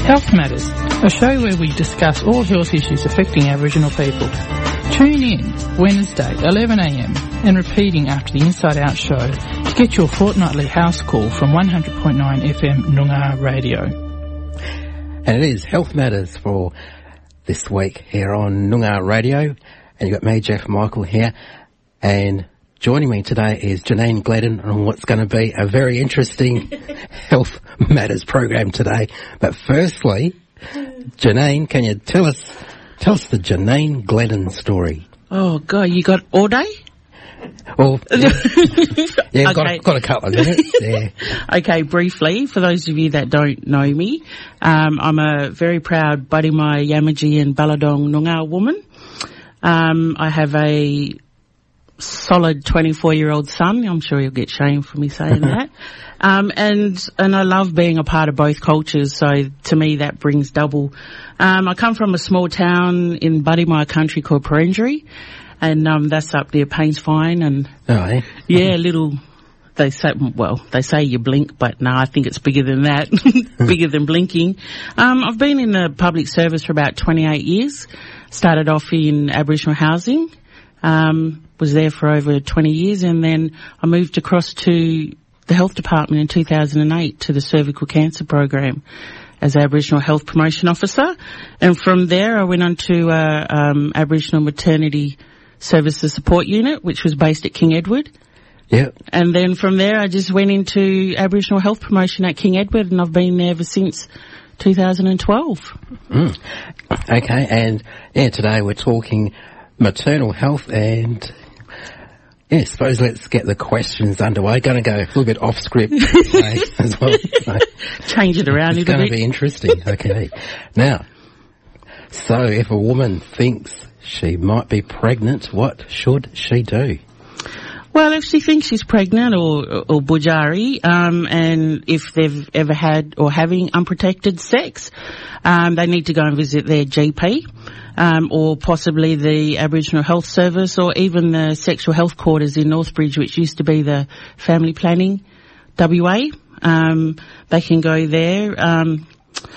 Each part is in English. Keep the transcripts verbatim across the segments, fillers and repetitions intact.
Health Matters, a show where we discuss all health issues affecting Aboriginal people. Tune in Wednesday, eleven a m, and repeating after the Inside Out show to get your fortnightly house call from one hundred point nine F M Noongar Radio. And it is Health Matters for this week here on Noongar Radio. And you've got me, Jeff Michael, here. And joining me today is Janine Gledden on what's going to be a very interesting Health Matters program today. But firstly, Janine, can you tell us tell us the Janine Gledden story? Oh, God, you got all day? Well, yeah, yeah I've okay. got, got a couple of minutes. Yeah. Okay, briefly, for those of you that don't know me, um, I'm a very proud Budimai, Yamaji and Balladong Noongar woman. Um, I have a solid twenty-four-year-old son. I'm sure you'll get shamed for me saying that. Um, and, and I love being a part of both cultures, so to me that brings double. Um, I come from a small town in Budimai country called Perenjori, and um, that's up near Painsfine, and oh, eh? yeah, little, they say, well, they say you blink, but no, I think it's bigger than that, bigger than blinking. Um, I've been in the public service for about twenty-eight years, started off in Aboriginal housing, um, was there for over twenty years, and then I moved across to the health department in two thousand eight to the cervical cancer program as Aboriginal Health Promotion Officer. And from there I went on to uh, um, Aboriginal Maternity Services Support Unit, which was based at King Edward. Yep. And then from there I just went into Aboriginal Health Promotion at King Edward, and I've been there ever since two thousand twelve. Mm. Okay, and yeah, today we're talking maternal health, and yeah, I suppose let's get the questions underway. Going to go a little bit off script today as well. So change it around a little bit. It's going to be interesting. Okay. Now, so if a woman thinks she might be pregnant, what should she do? Well, if she thinks she's pregnant or, or bujari, um, and if they've ever had or having unprotected sex, um, they need to go and visit their G P, um, or possibly the Aboriginal Health Service, or even the Sexual Health Quarters in Northbridge, which used to be the Family Planning W A. Um, they can go there. Um,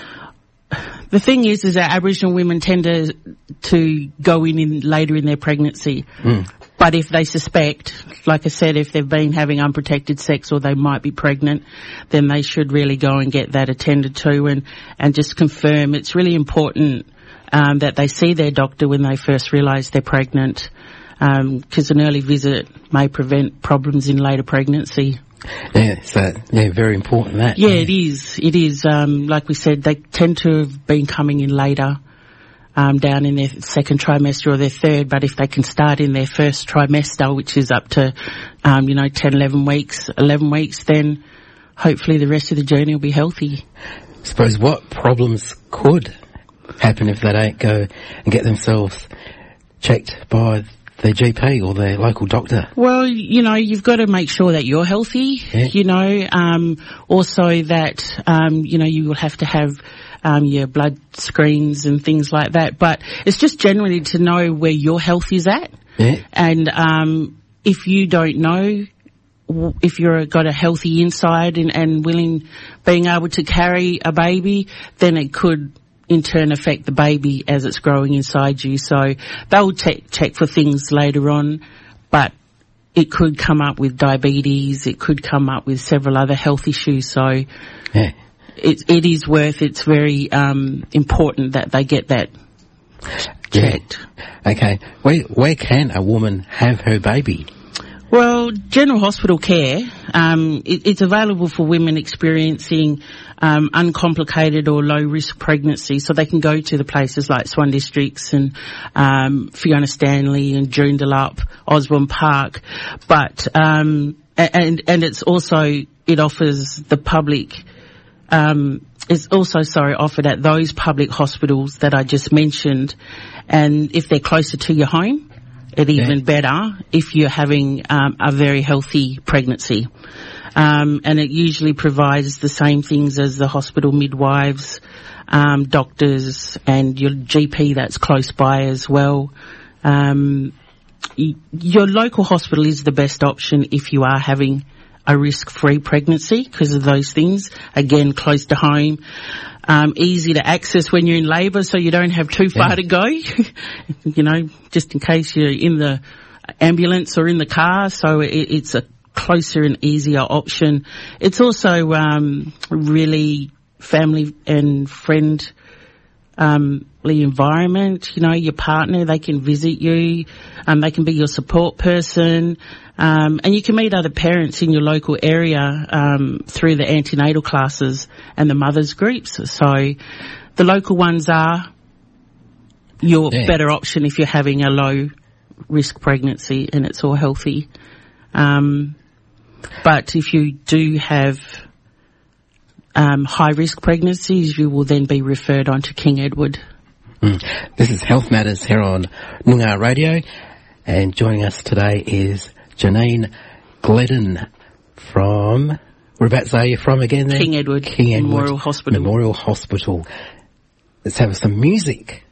the thing is, is that Aboriginal women tend to, to go in, in later in their pregnancy. Mm. But if they suspect, like I said, if they've been having unprotected sex or they might be pregnant, then they should really go and get that attended to and, and just confirm. It's really important um, that they see their doctor when they first realise they're pregnant, because um, an early visit may prevent problems in later pregnancy. Yeah, so, yeah, very important that. Yeah, yeah. it is. It is. Um, like we said, they tend to have been coming in later. Um, down in their second trimester or their third, but if they can start in their first trimester, which is up to, um, you know, ten, eleven weeks, eleven weeks, then hopefully the rest of the journey will be healthy. I suppose what problems could happen if they don't go and get themselves checked by their G P or their local doctor? Well, you know, you've got to make sure that you're healthy, yeah. you know, um, also that, um, you know, you will have to have Um, your blood screens and things like that. But it's just generally to know where your health is at. Yeah. And um, if you don't know, if you're got a healthy inside and, and willing, being able to carry a baby, then it could in turn affect the baby as it's growing inside you. So they'll check, check for things later on, but it could come up with diabetes. It could come up with several other health issues. So yeah. It, it is worth, it's very um, important that they get that checked. Yeah. Okay. Where, where can a woman have her baby? Well, general hospital care, um, it, it's available for women experiencing um, uncomplicated or low-risk pregnancy, so they can go to the places like Swan Districts and um, Fiona Stanley and Joondalup, Osborne Park, but um, and and it's also, it offers the public. Um, is also, sorry, offered at those public hospitals that I just mentioned. And if they're closer to your home, it yeah. even better if you're having um, a very healthy pregnancy. Um, and it usually provides the same things as the hospital midwives, um, doctors and your G P that's close by as well. Um, y- your local hospital is the best option if you are having a risk-free pregnancy because of those things. Again, close to home, um, easy to access when you're in labour, so you don't have too far yeah. to go, you know, just in case you're in the ambulance or in the car. So it, it's a closer and easier option. It's also um, really family and friend um the environment, you know, your partner, they can visit you, um, they can be your support person, um, and you can meet other parents in your local area um, through the antenatal classes and the mothers groups. So the local ones are your yeah. better option if you're having a low risk pregnancy and it's all healthy. Um, but if you do have um, high risk pregnancies, you will then be referred on to King Edward. Mm. This is Health Matters here on Noongar Radio, and joining us today is Janine Gledden from, whereabouts are you from again there? King Edward, King Edward Memorial Hospital. Memorial Hospital. Let's have some music.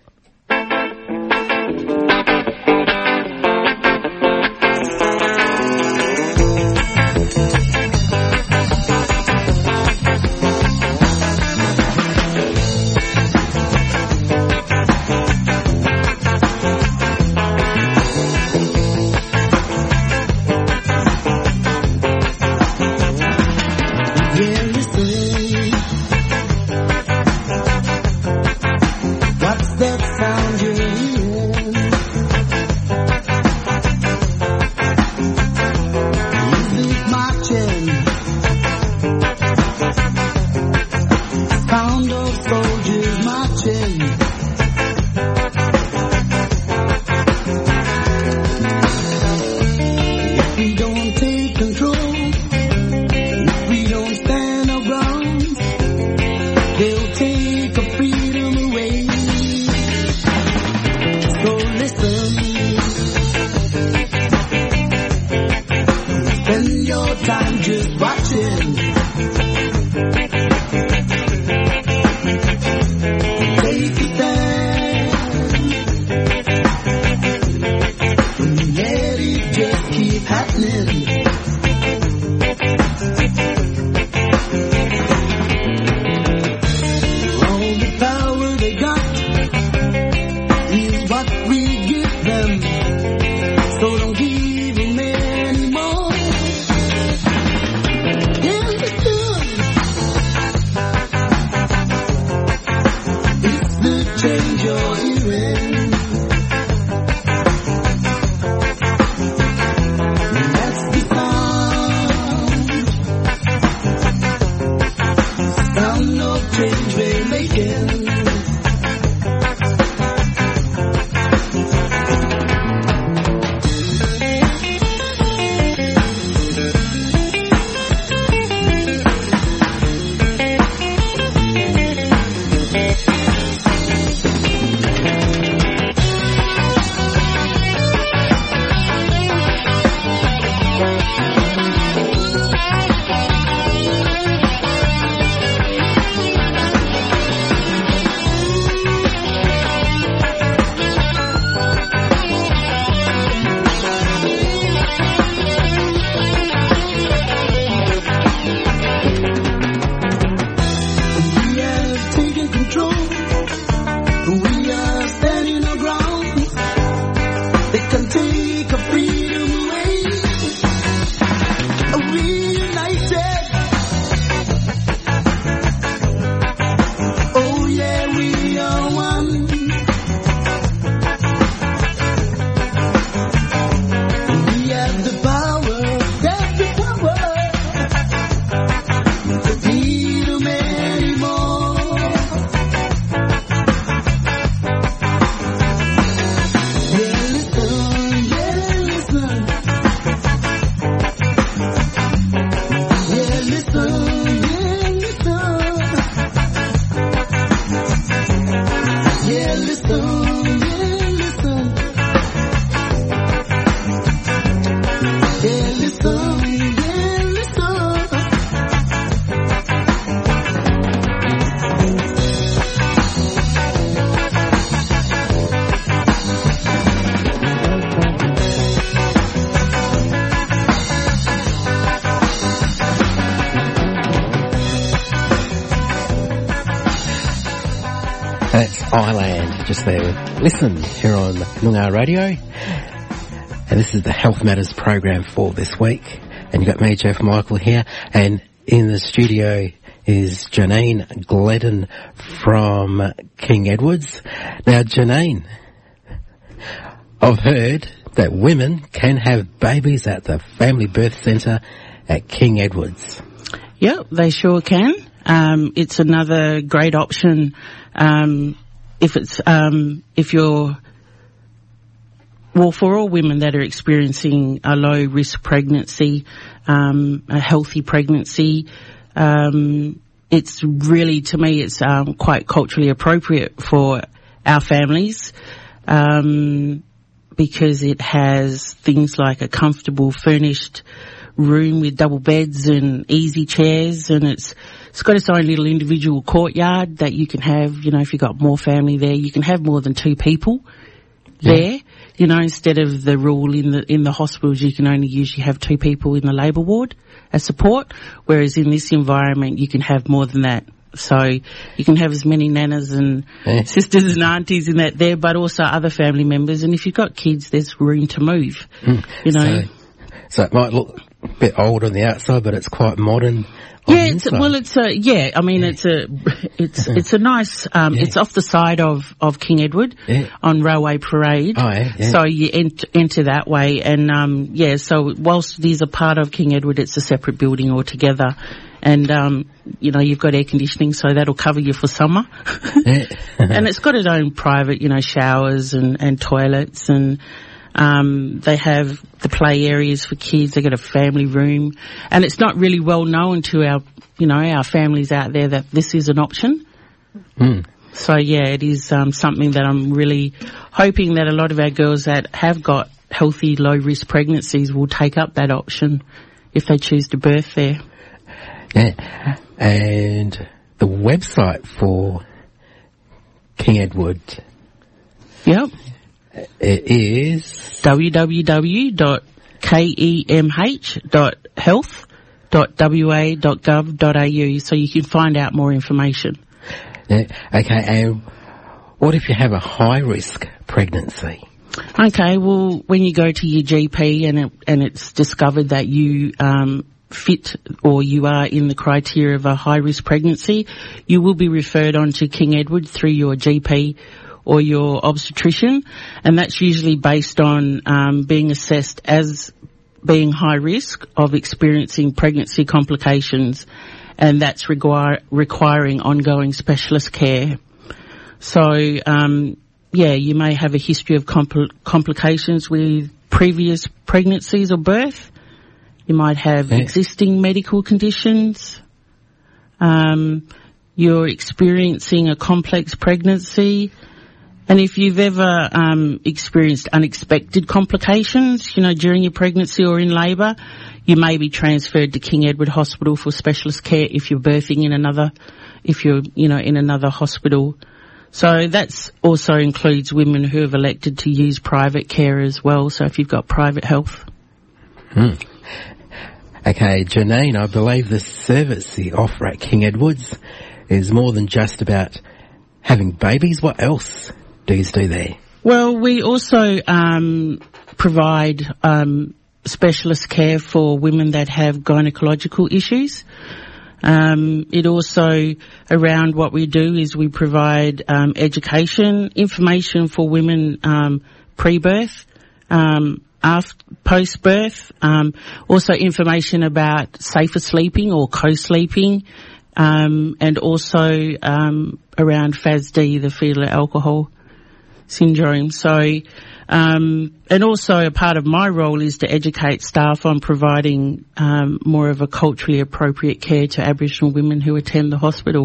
That's Island, just there. Listen, here on Noongar Radio. And this is the Health Matters program for this week. And you've got me, Jeff Michael, here. And in the studio is Janine Gledden from King Edwards. Now, Janine, I've heard that women can have babies at the Family Birth Centre at King Edwards. Yep, they sure can. Um, it's another great option um, if it's um, if you're well for all women that are experiencing a low risk pregnancy, um, a healthy pregnancy. Um, it's really, to me, it's um, quite culturally appropriate for our families um, because it has things like a comfortable furnished room with double beds and easy chairs, and it's it's got its own little individual courtyard that you can have, you know, if you've got more family there, you can have more than two people yeah. there, you know, instead of the rule in the in the hospitals you can only usually have two people in the labour ward as support, whereas in this environment you can have more than that. So you can have as many nanas and yeah. sisters and aunties in that there, but also other family members, and if you've got kids, there's room to move, mm. you know. So, so it might look a bit old on the outside, but it's quite modern. Yeah, it's, well, it's a, yeah, I mean, yeah. it's a, it's, it's a nice, um, yeah. it's off the side of, of King Edward yeah. on Railway Parade. Oh, yeah, yeah. So you ent- enter that way and, um, yeah, so whilst it is a part of King Edward, it's a separate building altogether. And, um, you know, you've got air conditioning, so that'll cover you for summer. yeah. And it's got its own private, you know, showers and, and toilets and, Um, they have the play areas for kids. They got a family room, and it's not really well known to our, you know, our families out there that this is an option. Mm. So yeah, it is um, something that I'm really hoping that a lot of our girls that have got healthy, low risk pregnancies will take up that option if they choose to birth there. Yeah, and the website for King Edward. Yep. It is w w w dot kemh dot health dot w a dot gov dot a u, so you can find out more information. Yeah, okay, and what if you have a high-risk pregnancy? Okay, well, when you go to your G P and it, and it's discovered that you um, fit or you are in the criteria of a high-risk pregnancy, you will be referred on to King Edward through your G P or your obstetrician, and that's usually based on um, being assessed as being high risk of experiencing pregnancy complications, and that's require, requiring ongoing specialist care. So, um, yeah, you may have a history of compl- complications with previous pregnancies or birth. You might have yeah. existing medical conditions. Um, you're experiencing a complex pregnancy. And if you've ever um, experienced unexpected complications, you know, during your pregnancy or in labour, you may be transferred to King Edward Hospital for specialist care if you're birthing in another, if you're, you know, in another hospital. So that's also includes women who have elected to use private care as well, so if you've got private health. Hmm. Okay, Janine, I believe the service you offer at King Edwards is more than just about having babies. What else do you do there? Well, we also um, provide um, specialist care for women that have gynecological issues. Um, it also, around what we do is we provide um, education, information for women um, pre-birth, um, after, post-birth, um, also information about safer sleeping or co-sleeping, um, and also um, around F A S D, the fetal alcohol syndrome. So, um, and also a part of my role is to educate staff on providing um, more of a culturally appropriate care to Aboriginal women who attend the hospital.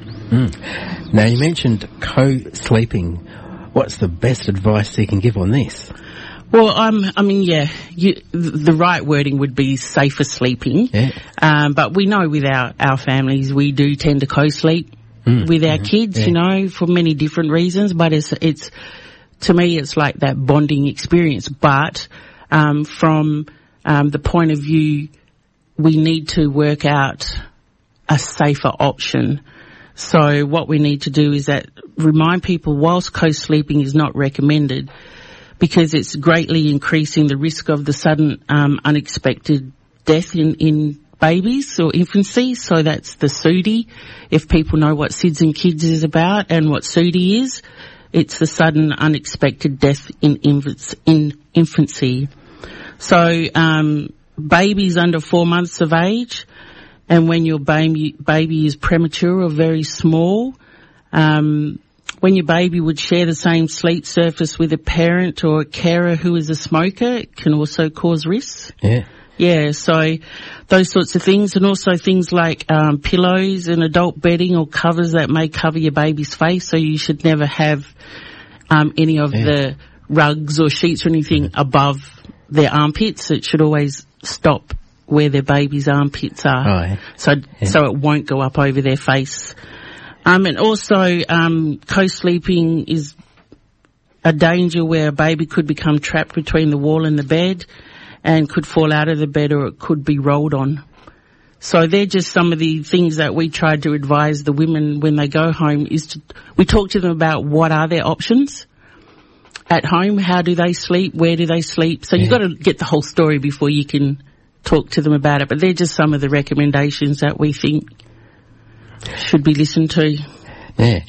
Mm. Now, you mentioned co-sleeping. What's the best advice you can give on this? Well, um, I mean, yeah, you, the right wording would be safer sleeping. Yeah. Um, but we know with our, our families, we do tend to co-sleep mm. with our mm-hmm. kids, yeah. you know, for many different reasons. But it's, it's, to me, it's like that bonding experience. But, um, from, um, the point of view, we need to work out a safer option. So what we need to do is that remind people, whilst co-sleeping is not recommended, because it's greatly increasing the risk of the sudden um, unexpected death in, in babies or infancy. So that's the S U D I. If people know what SIDS and Kids is about and what S U D I is, it's the sudden unexpected death in, infants, in infancy. So um, babies under four months of age, and when your baby, baby is premature or very small, um, when your baby would share the same sleep surface with a parent or a carer who is a smoker, it can also cause risks. Yeah. Yeah, so those sorts of things, and also things like um, pillows and adult bedding or covers that may cover your baby's face. So you should never have um, any of yeah. the rugs or sheets or anything mm-hmm. above their armpits. It should always stop where their baby's armpits are, oh, yeah. so yeah. so it won't go up over their face. Um, and also um, co-sleeping is a danger where a baby could become trapped between the wall and the bed, and could fall out of the bed, or it could be rolled on. So they're just some of the things that we try to advise the women when they go home, is to, we talk to them about what are their options at home, how do they sleep, where do they sleep. So yeah. you've got to get the whole story before you can talk to them about it. But they're just some of the recommendations that we think should be listened to. Yeah,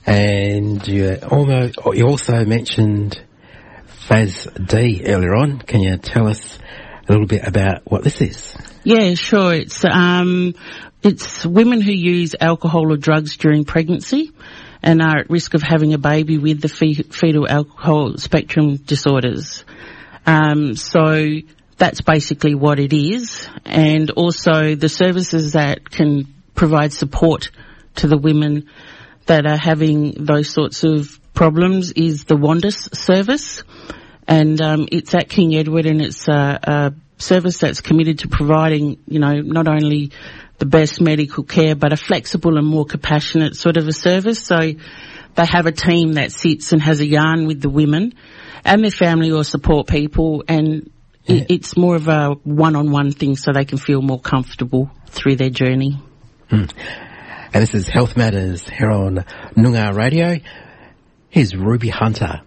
and you, almost, you also mentioned F A S D earlier on. Can you tell us a little bit about what this is? Yeah, sure. It's um, it's women who use alcohol or drugs during pregnancy and are at risk of having a baby with the fe- fetal alcohol spectrum disorders. Um, so that's basically what it is, and also the services that can provide support to the women that are having those sorts of problems is the WANDIS service, and um, it's at King Edward, and it's a, a service that's committed to providing, you know, not only the best medical care, but a flexible and more compassionate sort of a service. So they have a team that sits and has a yarn with the women and their family or support people, and yeah. it, it's more of a one-on-one thing so they can feel more comfortable through their journey. Mm. And this is Health Matters here on Noongar Radio. Here's Ruby Hunter.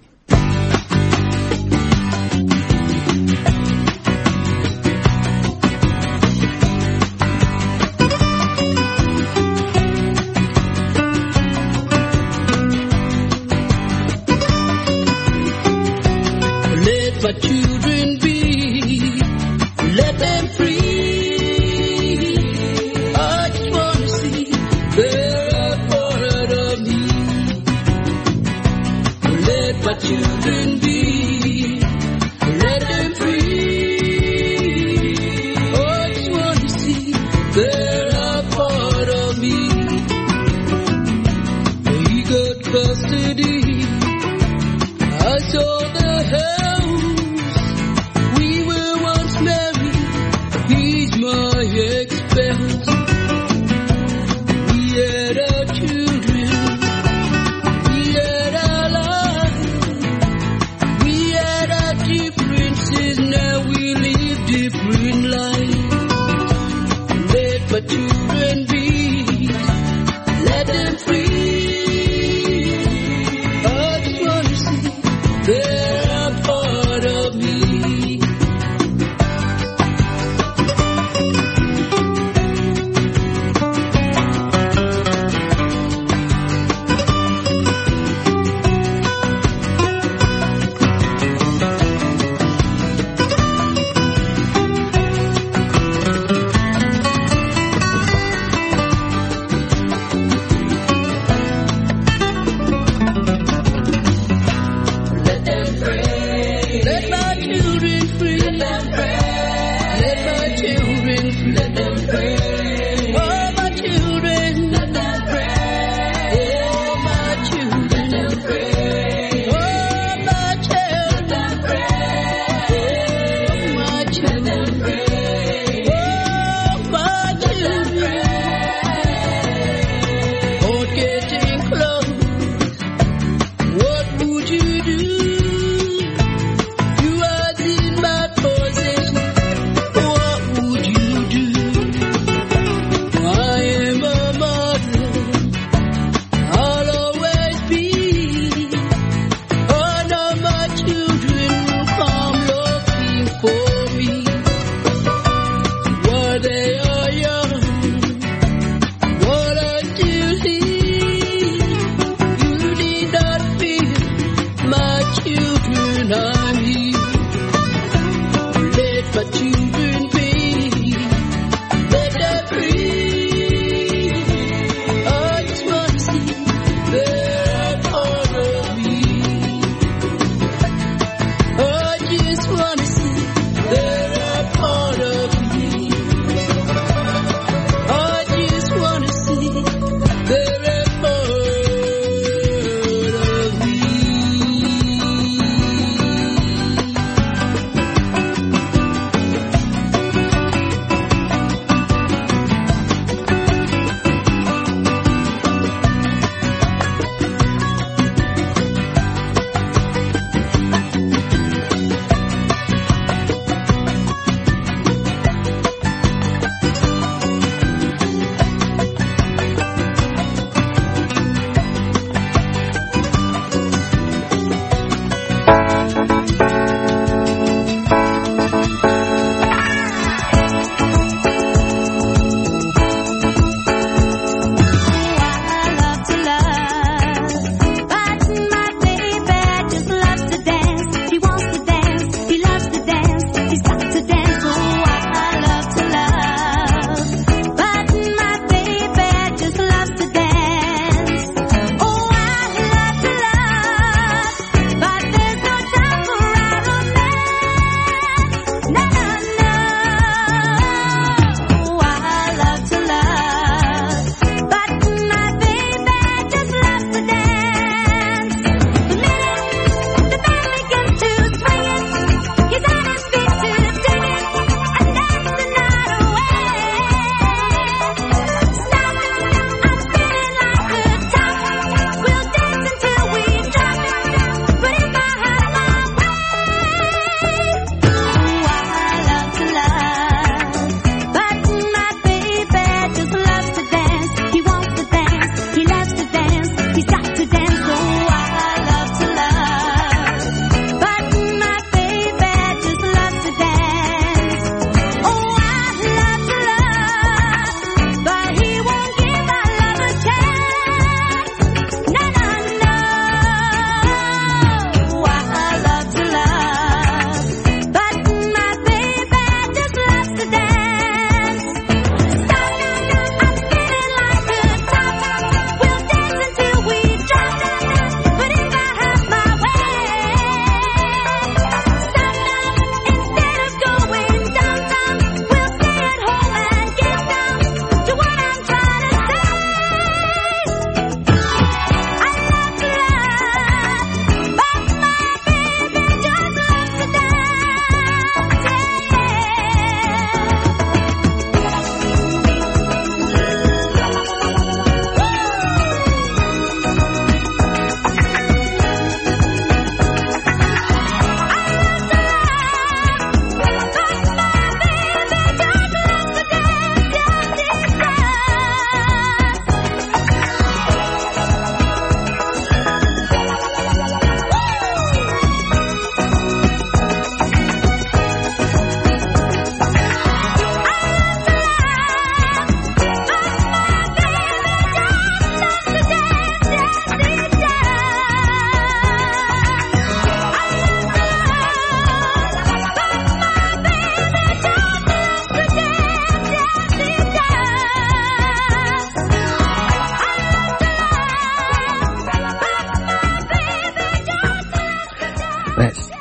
Let my children be, let them free. I just want to see they're a part of me. Let my children be, let them free. I just want to see they're a part of me. He got custody, I saw the house. We were once married, he's my ex-spouse. We had our children, we had our lives, we had our differences, now we live different lives. Let my children be, let them free. I just want to see them.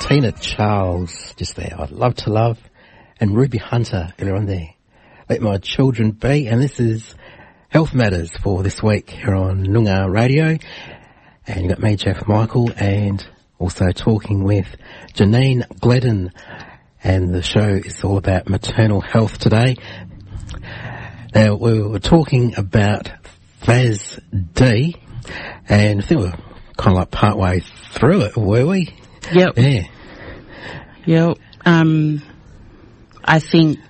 Tina Charles just there. I'd love to love. And Ruby Hunter earlier on there. Let My Children Be. And this is Health Matters for this week here on Noongar Radio. And you got me, Jeff Michael, and also talking with Janine Gledden. And the show is all about maternal health today. Now, we were talking about F A S D, and I think we're kind of like part way through it, were we? Yep. Yeah. Yep. Um, I think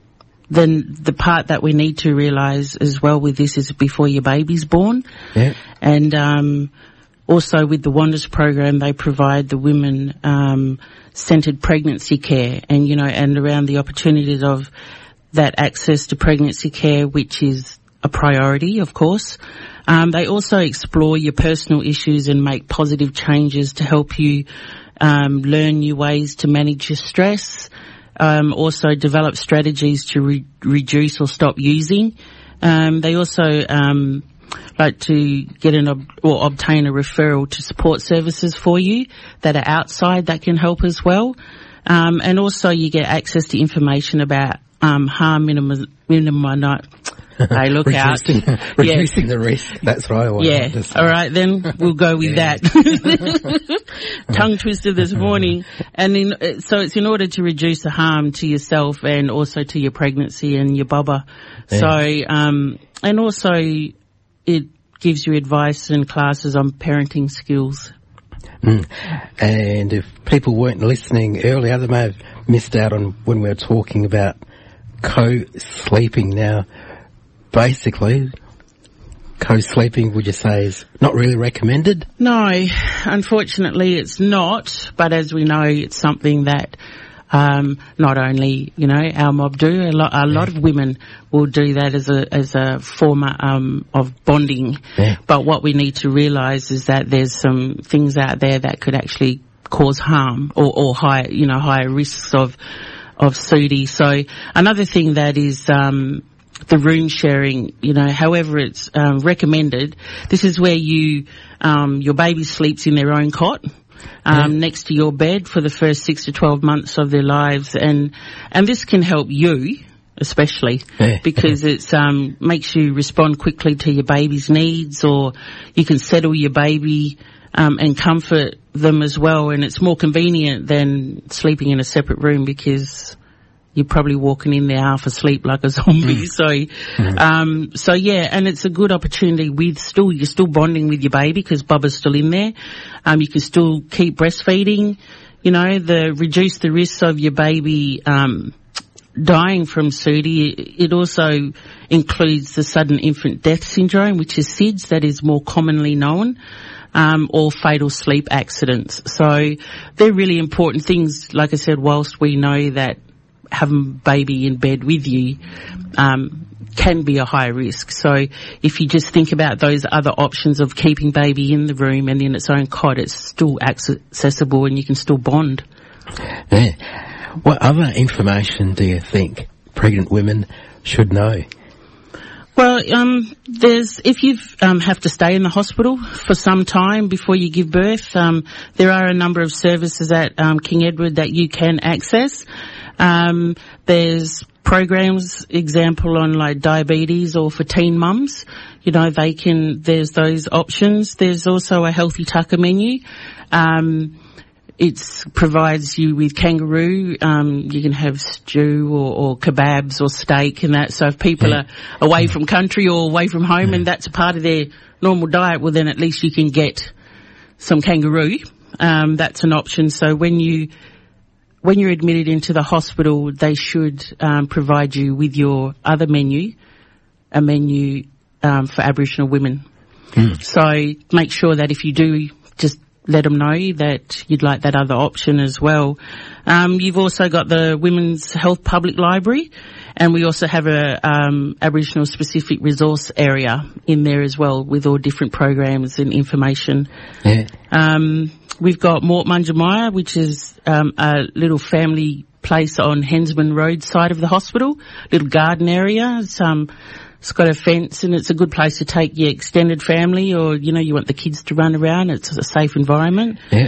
then the part that we need to realise as well with this is before your baby's born. Yeah. And um, also with the Wonders program, they provide the women um, centred pregnancy care, and you know, and around the opportunities of that access to pregnancy care, which is a priority, of course. Um, they also explore your personal issues and make positive changes to help you um, learn new ways to manage your stress. Um, also develop strategies to re- reduce or stop using. Um, they also um, like to get an ob- or obtain a referral to support services for you that are outside that can help as well. Um, and also you get access to information about um, harm minimum, minimum Hey, look reducing, out. reducing yeah. the risk. That's right. I yeah. All right, then we'll go with yeah. that. Tongue twister this morning. And in, so it's in order to reduce the harm to yourself and also to your pregnancy and your bubba. Yeah. So, um, and also it gives you advice and classes on parenting skills. Mm. And if people weren't listening earlier, they may have missed out on when we were talking about co-sleeping. Now, basically, co-sleeping, would you say, is not really recommended? No, unfortunately it's not. But as we know, it's something that um, not only, you know, our mob do, a lot, a lot of women will do that as a as a form um, of bonding. Yeah. But what we need to realise is that there's some things out there that could actually cause harm or, or high, you know, higher risks of of S U D I. So another thing that is um, the room sharing, you know, however it's um, recommended, this is where you, um, your baby sleeps in their own cot, um, yeah. next to your bed for the first six to twelve months of their lives. And, and this can help you, especially, yeah. because it's, um, makes you respond quickly to your baby's needs, or you can settle your baby, um, and comfort them as well. And it's more convenient than sleeping in a separate room, because you're probably walking in there half asleep like a zombie. Mm. So, mm. um, so yeah, and it's a good opportunity with still, you're still bonding with your baby because Bubba's still in there. Um, you can still keep breastfeeding, you know, the, reduce the risks of your baby, um, dying from S U D I. It also includes the sudden infant death syndrome, which is S I D S, that is more commonly known. Um, or fatal sleep accidents. So they're really important things. Like I said, whilst we know that having baby in bed with you um, can be a high risk. So if you just think about those other options of keeping baby in the room and in its own cot, it's still accessible and you can still bond. Yeah. What other information do you think pregnant women should know? Well, um, there's, if you um, have to stay in the hospital for some time before you give birth, um, there are a number of services at um, King Edward that you can access. Um, there's programs, example on like diabetes or for teen mums. You know, they can, there's those options. There's also a healthy tucker menu. Um, It provides you with kangaroo. Um, you can have stew or, or kebabs or steak and that. So if people yeah. are away from country or away from home yeah. and that's a part of their normal diet, well then at least you can get some kangaroo. Um, that's an option. So when you, when you're admitted into the hospital, they should um, provide you with your other menu, a menu um, for Aboriginal women. Mm. So make sure that if you do, just let them know that you'd like that other option as well. Um, you've also got the Women's Health Public Library, and we also have a um, Aboriginal specific resource area in there as well with all different programs and information. Yeah. Um, we've got Mort Munjamaya, which is um, a little family place on Hensman Road side of the hospital, little garden area. It's, um, It's got a fence and it's a good place to take your extended family, or, you know, you want the kids to run around. It's a safe environment. Yeah.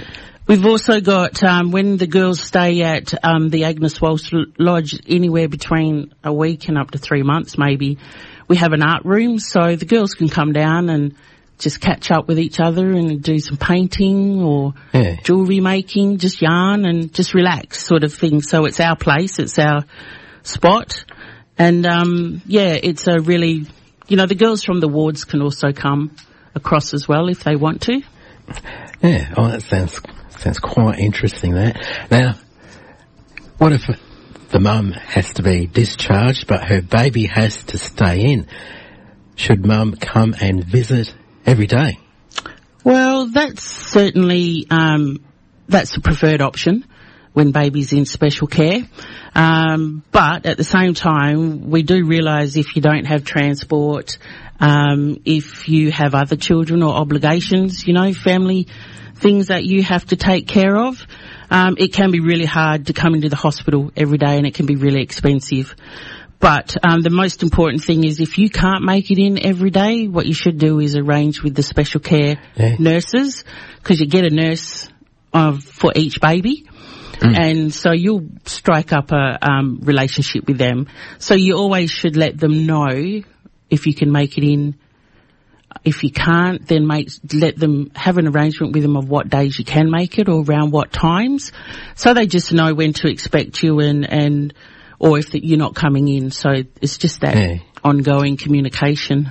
We've also got, um, when the girls stay at um, the Agnes Walsh Lodge, anywhere between a week and up to three months maybe, we have an art room, so the girls can come down and just catch up with each other and do some painting or Yeah. jewellery making, just yarn and just relax sort of thing. So it's our place, it's our spot. And, um, yeah, it's a really, you know, the girls from the wards can also come across as well if they want to. Yeah, oh, that sounds sounds quite interesting, that. Now, what if the mum has to be discharged but her baby has to stay in? Should mum come and visit every day? Well, that's certainly, um, that's the preferred option when baby's in special care. Um, but at the same time, we do realise if you don't have transport, um, if you have other children or obligations, you know, family things that you have to take care of, um, it can be really hard to come into the hospital every day and it can be really expensive. But um, the most important thing is if you can't make it in every day, what you should do is arrange with the special care Yeah. nurses, because you get a nurse uh, for each baby. Mm. And so you'll strike up a um, relationship with them. So you always should let them know if you can make it in. If you can't, then make, let them have an arrangement with them of what days you can make it or around what times. So they just know when to expect you and, and or if the, you're not coming in. So it's just that Yeah. ongoing communication.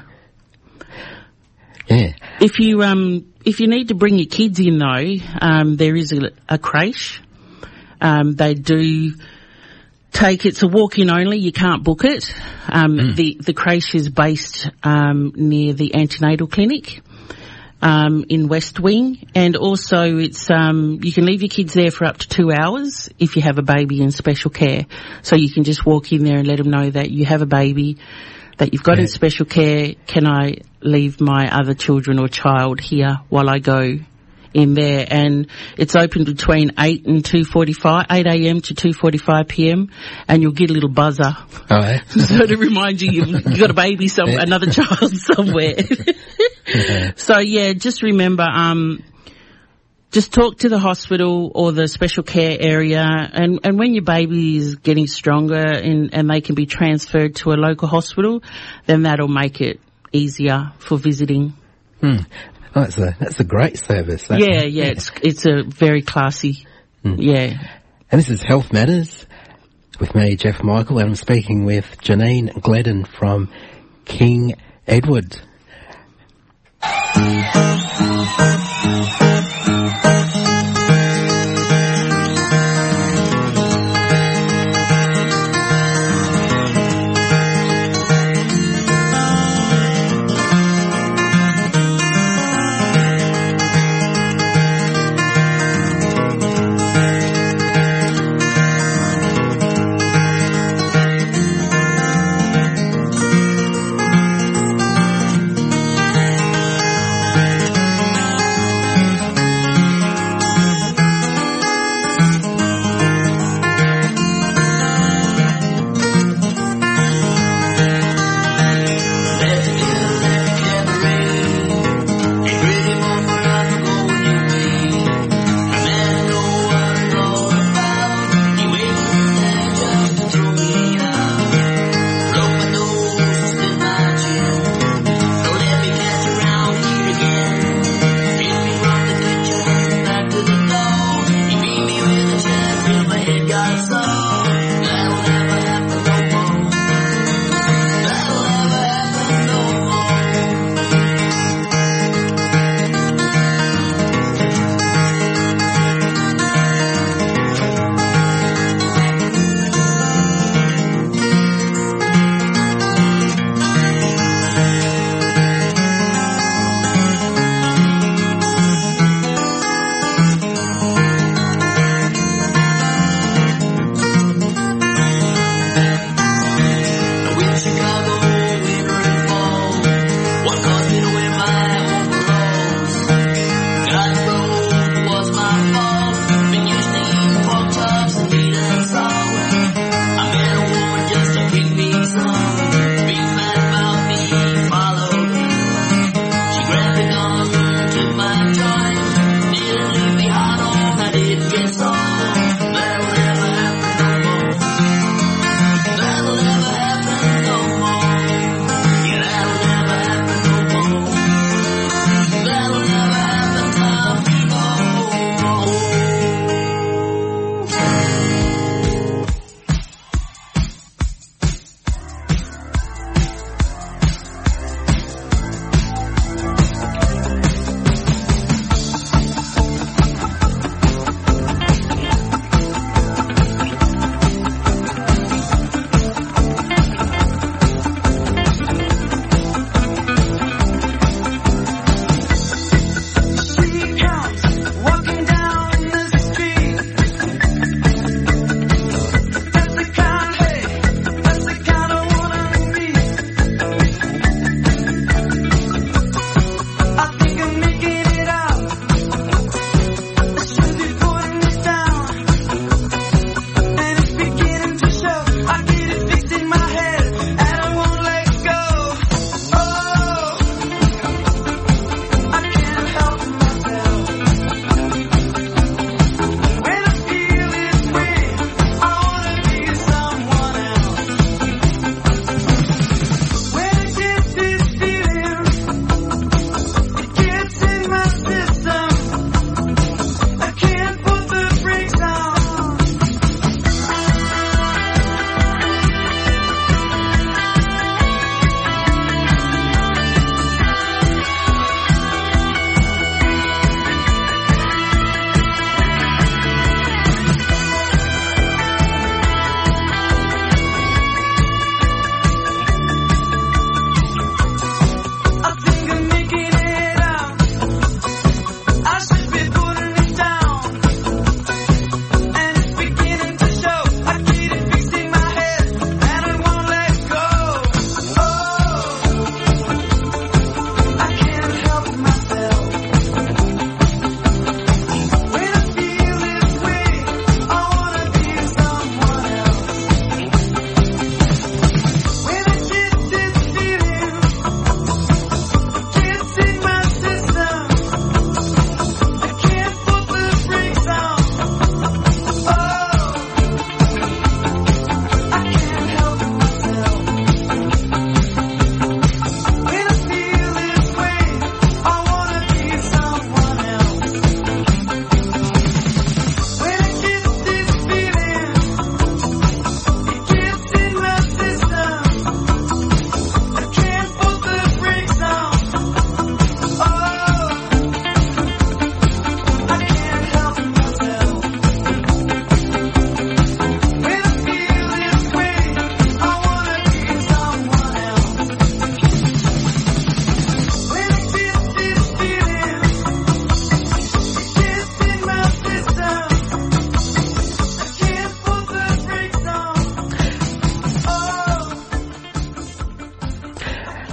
Yeah. If you um if you need to bring your kids in though, um there is a, a creche. Um they do take, it's a walk-in only, you can't book it. Um mm. the the creche is based um near the antenatal clinic um in West Wing, and also it's um you can leave your kids there for up to two hours if you have a baby in special care. So you can just walk in there and let them know that you have a baby that you've got Yeah. in special care. Can I leave my other children or child here while I go in there? And it's open between eight and two forty-five, eight a.m. to two forty-five p.m. and you'll get a little buzzer. Oh, yeah. So to remind you you've, you've got a baby some, Yeah. another child somewhere. Yeah. So yeah, just remember, um, just talk to the hospital or the special care area, and, and when your baby is getting stronger and, and they can be transferred to a local hospital, then that'll make it easier for visiting. Hmm. Oh, that's a that's a great service. That. Yeah, yeah, it's it's a very classy, Hmm. yeah. And this is Health Matters with me, Jeff Michael, and I'm speaking with Janine Gledden from King Edward.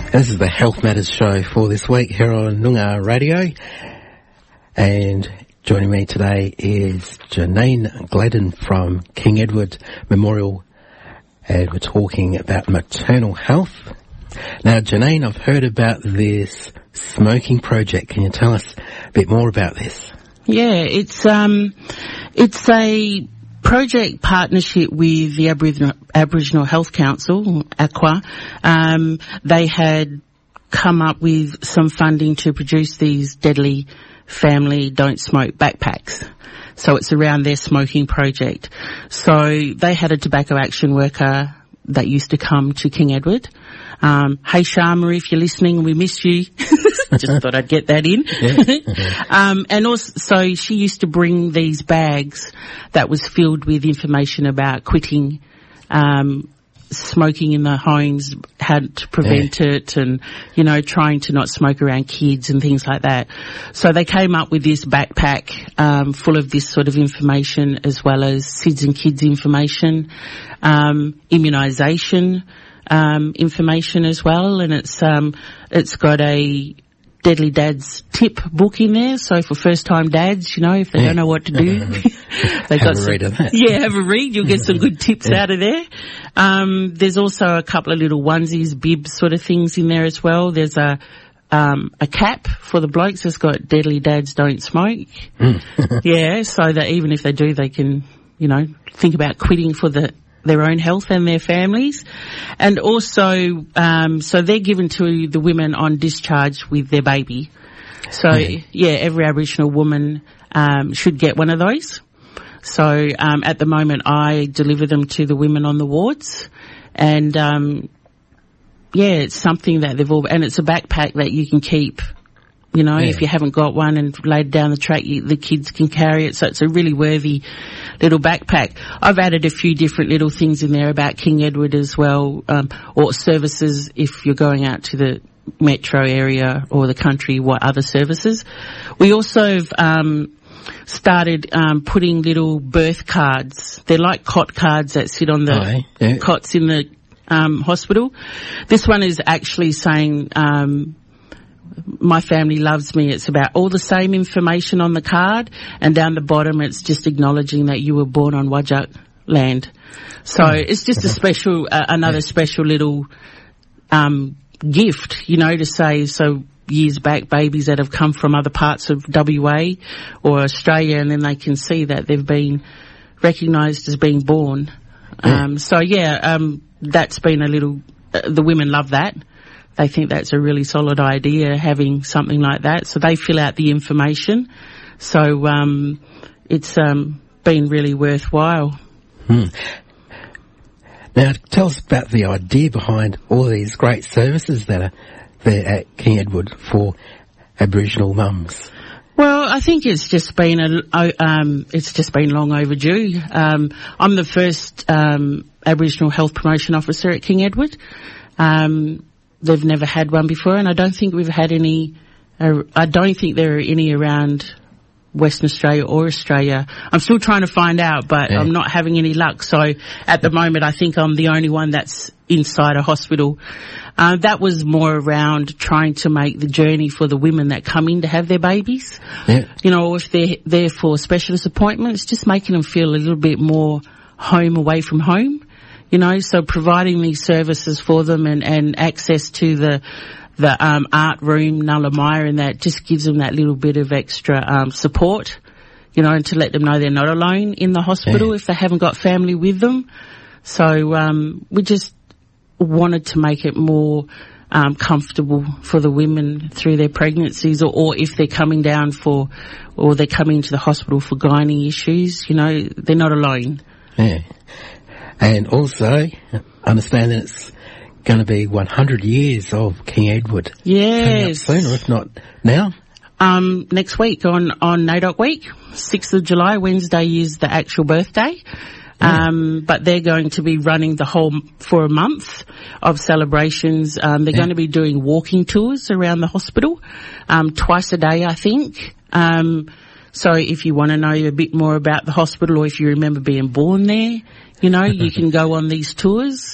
This is the Health Matters show for this week here on Noongar Radio. And joining me today is Janine Gladden from King Edward Memorial, and we're talking about maternal health. Now, Janine, I've heard about this smoking project. Can you tell us a bit more about this? Yeah, it's um, it's a project partnership with the Aboriginal, Aboriginal Health Council, A C W A. Um, they had come up with some funding to produce these deadly family don't smoke backpacks. So it's around their smoking project. So they had a tobacco action worker that used to come to King Edward. Um, hey Sharma, if you're listening, we miss you. Just thought I'd get that in. Yeah. um, and also, so she used to bring these bags that was filled with information about quitting, um, smoking in the homes, how to prevent yeah. it, and, you know, trying to not smoke around kids and things like that. So they came up with this backpack, um, full of this sort of information, as well as S I D S and kids information, um, immunisation, um, information as well. And it's, um, it's got a Deadly Dad's tip book in there. So for first time dads, you know, if they yeah. don't know what to do, they've got a some, read of that. Yeah, have a read. You'll get some good tips yeah. out of there. Um, there's also a couple of little onesies, bibs sort of things in there as well. There's a, um, a cap for the blokes that's got Deadly Dads Don't Smoke. Yeah, so that even if they do, they can, you know, think about quitting for the, their own health and their families. And also, um, so they're given to the women on discharge with their baby. So, yeah, yeah every Aboriginal woman, um, should get one of those. So, um, at the moment I deliver them to the women on the wards, and, um, yeah, it's something that they've all, and it's a backpack that you can keep, you know, yeah. if you haven't got one and laid down the track, you, the kids can carry it. So it's a really worthy little backpack. I've added a few different little things in there about King Edward as well, um, or services if you're going out to the metro area or the country, what other services. We also have, um, started, um, putting little birth cards. They're like cot cards that sit on the oh, yeah. cots in the, um, hospital. This one is actually saying, um, my family loves me. It's about all the same information on the card, and down the bottom it's just acknowledging that you were born on Whadjuk land. So oh. it's just a special, uh, another yeah. special little um gift, you know, to say, so years back, babies that have come from other parts of W A or Australia, and then they can see that they've been recognised as being born. Yeah. Um, so yeah, um, that's been a little, uh, the women love that. They think that's a really solid idea, having something like that. So they fill out the information. So um, it's um, been really worthwhile. Hmm. Now, tell us about the idea behind all these great services that are there at King Edward for Aboriginal mums. Well, I think it's just been a, um, it's just been long overdue. Um, I'm the first um, Aboriginal Health Promotion Officer at King Edward. Um, They've never had one before, and I don't think we've had any, uh, I don't think there are any around Western Australia or Australia. I'm still trying to find out, but yeah. I'm not having any luck. So at the moment, I think I'm the only one that's inside a hospital. Uh, that was more around trying to make the journey for the women that come in to have their babies. Yeah. You know, if they're there for specialist appointments, just making them feel a little bit more home away from home. You know, so providing these services for them, and, and access to the the um, art room, Nulla Maya, and that just gives them that little bit of extra um, support, you know, and to let them know they're not alone in the hospital yeah. if they haven't got family with them. So um, we just wanted to make it more um, comfortable for the women through their pregnancies, or, or if they're coming down for, or they're coming into the hospital for gynae issues, you know, they're not alone. Yeah. And also, understand that it's going to be one hundred years of King Edward. Yes. Coming up soon, or if not now. Um, next week on, on NAIDOC week, sixth of July, Wednesday is the actual birthday. Yeah. Um, but they're going to be running the whole, for a month of celebrations. Um, they're yeah. going to be doing walking tours around the hospital, um, twice a day, I think. Um, so if you want to know a bit more about the hospital, or if you remember being born there, you know, you can go on these tours.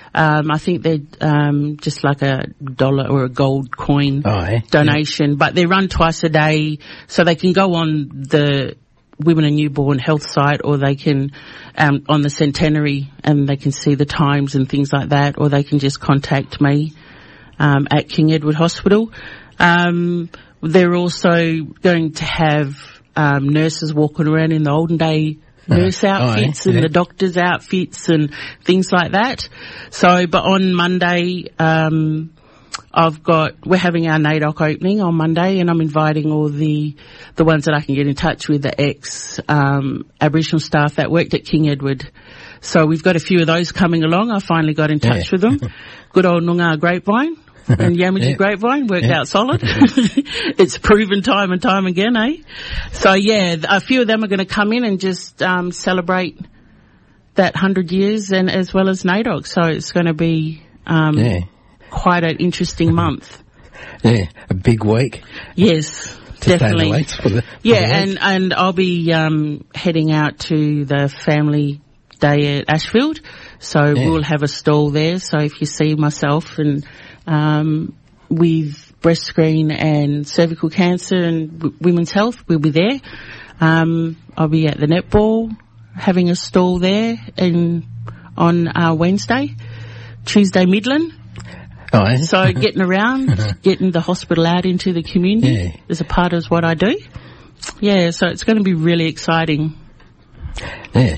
Um, I think they're um, just like a dollar or a gold coin Oh, eh? donation, but they run twice a day, so they can go on the Women and Newborn Health site, or they can um, on the Centenary, and they can see the times and things like that, or they can just contact me um, at King Edward Hospital. Um, they're also going to have um, nurses walking around in the olden day nurse outfits oh, eh? and yeah. the doctor's outfits and things like that. So, but on Monday, um, I've got, we're having our NAIDOC opening on Monday, and I'm inviting all the, the ones that I can get in touch with, the ex, um, Aboriginal staff that worked at King Edward. So we've got a few of those coming along. I finally got in touch Yeah. with them. Good old Noongar Grapevine. And Yamaji Yeah. Grapevine worked Yeah. out solid. It's proven time and time again, eh? So yeah, a few of them are going to come in and just um, celebrate that hundred years, and as well as NAIDOC. So it's going to be um, Yeah. quite an interesting month. Yeah, a big week. Yes, To definitely. say the least for the, for Yeah, the and, week. and I'll be um, heading out to the family day at Ashfield. So Yeah. we'll have a stall there. So if you see myself and um, with breast screen and cervical cancer and w- women's health, we'll be there. Um, I'll be at the netball having a stall there in, on uh, Wednesday, Tuesday Midland. Oh, eh? So getting around, getting the hospital out into the community Yeah. is a part of what I do. Yeah, so it's going to be really exciting. Yeah.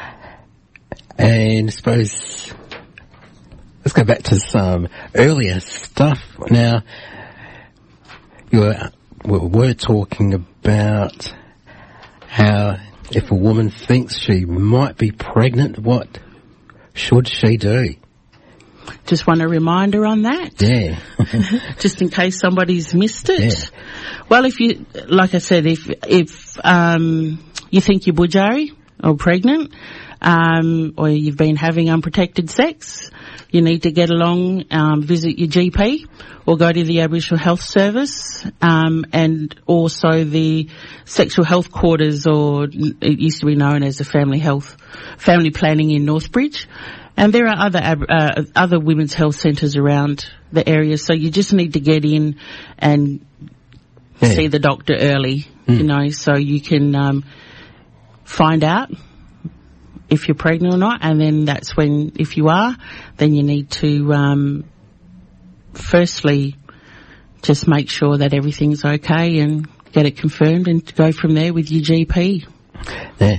And I suppose let's go back to some earlier stuff. Now, you were, we were talking about how if a woman thinks she might be pregnant, what should she do? Just want a reminder on that, Yeah. just in case somebody's missed it. Yeah. Well, if you, like I said, if if um, you think you're bujari or pregnant, um, or you've been having unprotected sex, you need to get along, um, visit your G P, or go to the Aboriginal Health Service, um, and also the sexual health quarters, or it used to be known as the family health, family planning in Northbridge. And there are other ab- uh, other women's health centres around the area, so you just need to get in and Yeah. see the doctor early, Mm. you know, so you can um, find out if you're pregnant or not, and then that's when, if you are, then you need to um, firstly just make sure that everything's okay and get it confirmed, and go from there with your G P. Yeah.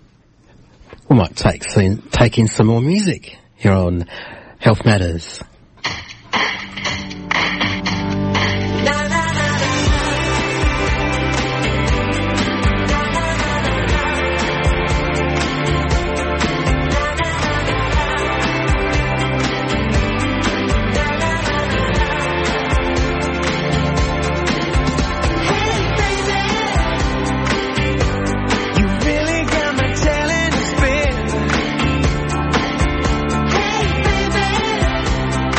We might take some, take in some more music here on Health Matters. You really got me telling a spin. Hey, baby.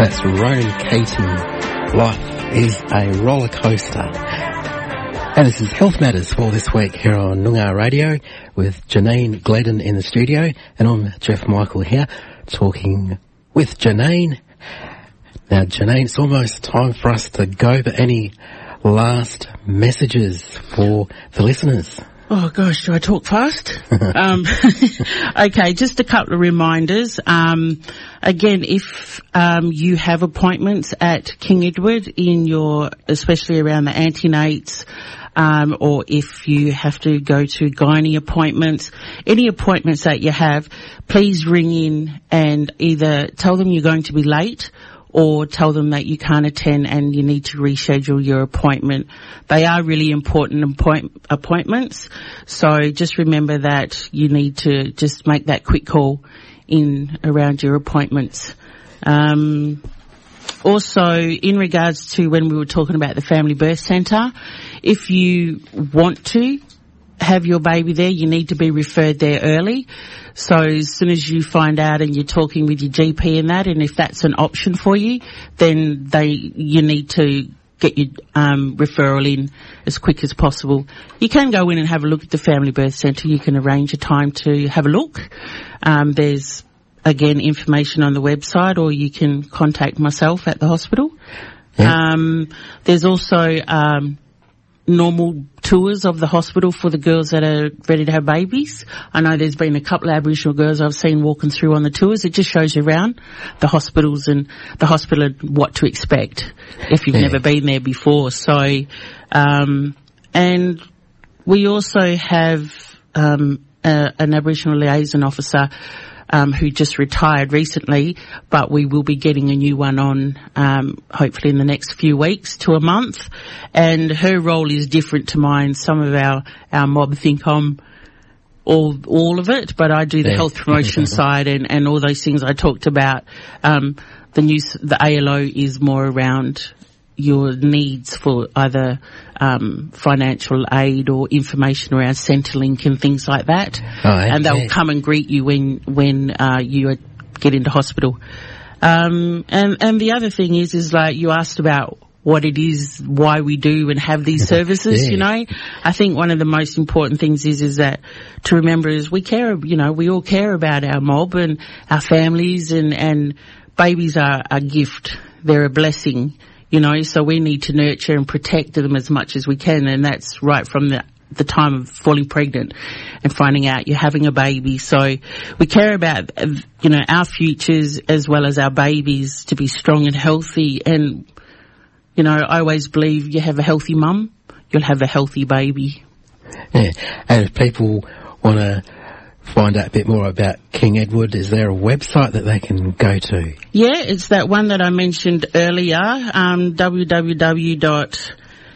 That's Ronan Keating. Life is a roller coaster. And this is Health Matters for this week here on Noongar Radio with Janine Gledden in the studio. And I'm Jeff Michael here talking with Janine. Now, Janine, it's almost time for us to go, but any last messages for the listeners? Oh gosh, do I talk fast? um, okay, just a couple of reminders. Um, again, if um, you have appointments at King Edward in your, especially around the antenates, um, or if you have to go to gynae appointments, any appointments that you have, please ring in and either tell them you're going to be late or tell them that you can't attend and you need to reschedule your appointment. They are really important appoint- appointments, so just remember that you need to just make that quick call in around your appointments. Um, also, in regards to when we were talking about the Family Birth Centre, if you want to have your baby there, you need to be referred there early. So as soon as you find out and you're talking with your G P and that, and if that's an option for you, then they, you need to get your um, referral in as quick as possible. You can go in and have a look at the Family Birth Centre. You can arrange a time to have a look. Um, there's, again, information on the website, or you can contact myself at the hospital. Yeah. Um, there's also um, normal tours of the hospital for the girls that are ready to have babies. I know there's been a couple of Aboriginal girls I've seen walking through on the tours. It just shows you around the hospitals and the hospital and what to expect if you've yeah. never been there before. So, um, and we also have um, a, an Aboriginal liaison officer Um, who just retired recently, but we will be getting a new one on, um, hopefully in the next few weeks to a month. And her role is different to mine. Some of our, our mob think I'm all, all of it, but I do the yeah. health promotion side and, and all those things I talked about. Um, the news, the A L O is more around your needs for either um, financial aid or information around Centrelink and things like that. Oh, okay. And they'll come and greet you when when uh, you get into hospital. Um, and and the other thing is is like you asked about what it is, why we do and have these services. yeah. You know, I think one of the most important things is is that to remember is we care. You know, we all care about our mob and our families, and and babies are a gift. They're a blessing. You know, so we need to nurture and protect them as much as we can, and that's right from the, the time of falling pregnant and finding out you're having a baby. So we care about, you know, our futures as well as our babies to be strong and healthy. And, you know, I always believe you have a healthy mum, you'll have a healthy baby. Yeah, and if people want to find out a bit more about King Edward, is there a website that they can go to? Yeah, it's that one that I mentioned earlier, um, w w w dot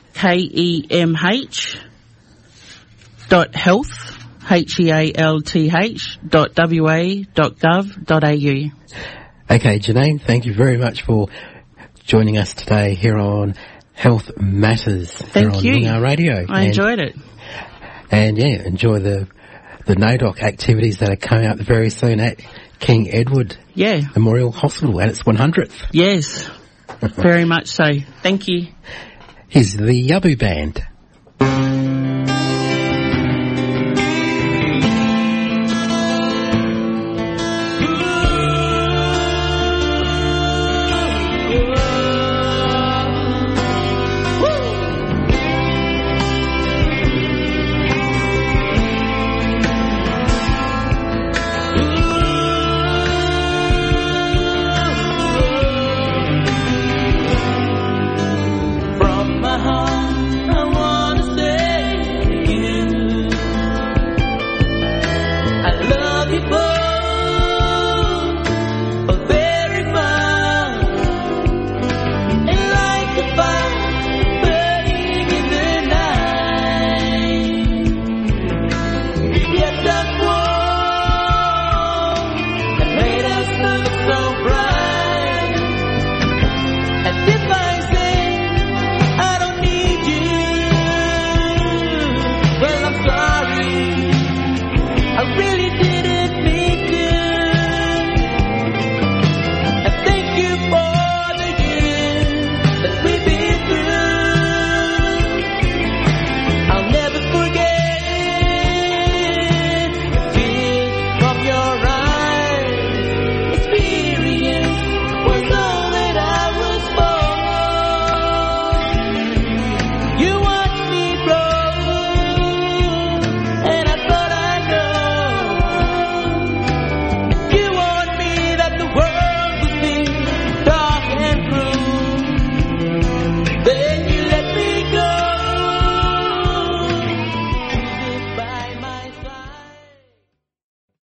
kemh dot health, H E A L T H, dot W A dot gov dot A U. Okay, Janine, thank you very much for joining us today here on Health Matters. Thank here you. on Noongar Radio. I and, enjoyed it. And yeah, enjoy the the NAIDOC activities that are coming up very soon at King Edward yeah. Memorial Hospital, and its one hundredth. Yes, very much so. Thank you. Here's the Yabu Band.